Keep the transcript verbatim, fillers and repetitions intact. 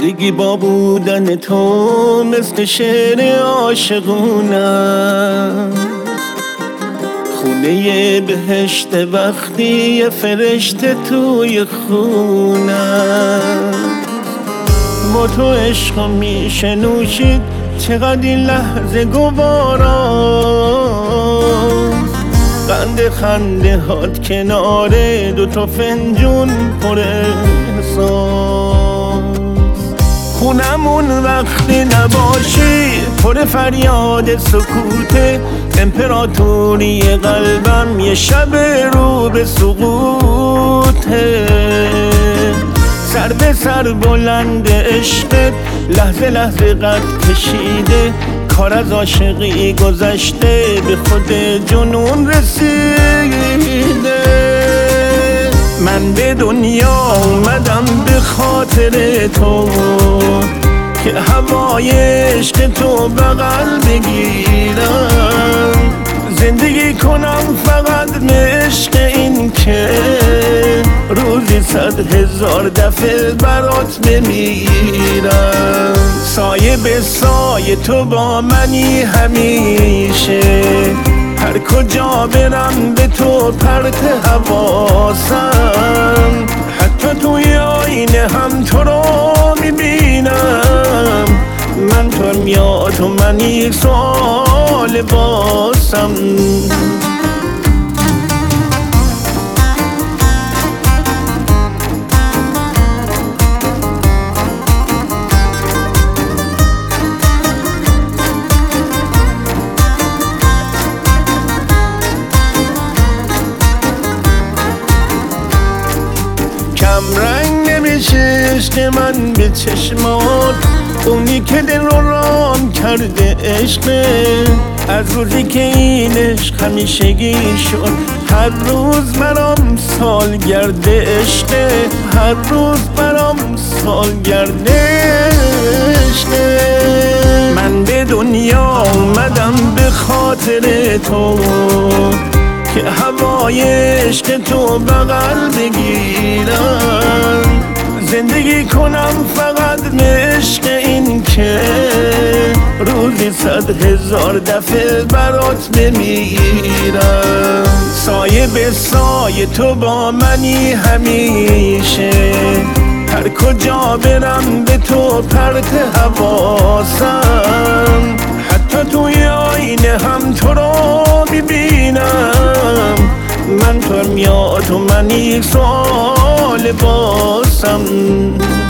زندگی با بودن تو مثل شعر عاشقونم، خونه بهشت وقتی یه فرشته توی خونم. با تو عشق میشه نوشید چقدر این لحظه گوارا، قند خنده هات کناره دو تا فنجون پر احساس. خونمون وقتی نباشی پر فریاد سکوته، امپراتوری قلبم یه شب رو به سقوطه. سر به سر بلند عشقت لحظه لحظه قد کشیده، کار از عاشقی گذشته به خود جنون رسیده. من به دنیا اومدم به خاطر تو که هوای عشق تو بغل بگیرم، زندگی کنم فقط به عشق این که روزی صد هزار دفعه برات بمیرم. سایه به سایه تو با منی همیشه، هر کجا برم به تو پرت حواسم، حتی توی آینه هم تو رو میبینم. من تو میاد و من یک سوال باسم. کم رنگ نمیشه عشق من به چشمات، اونی که دل رو رام کرده عشقه. از روزی که این عشق همیشگی شد، هر روز برام سالگرد عشقه، هر روز برام سالگرد عشقه. من به دنیا اومدم به خاطر تو که هوای عشق تو بغل بگیرم، زندگی کنم فقط به عشق این که روزی صد هزار دفعه برات بمیرم. سایه به سایه تو با منی همیشه، هر کجا برم به تو پرت حواسم، حتی توی آینه هم تو رو میبینم. من تو میاد و من یک سوال باسم.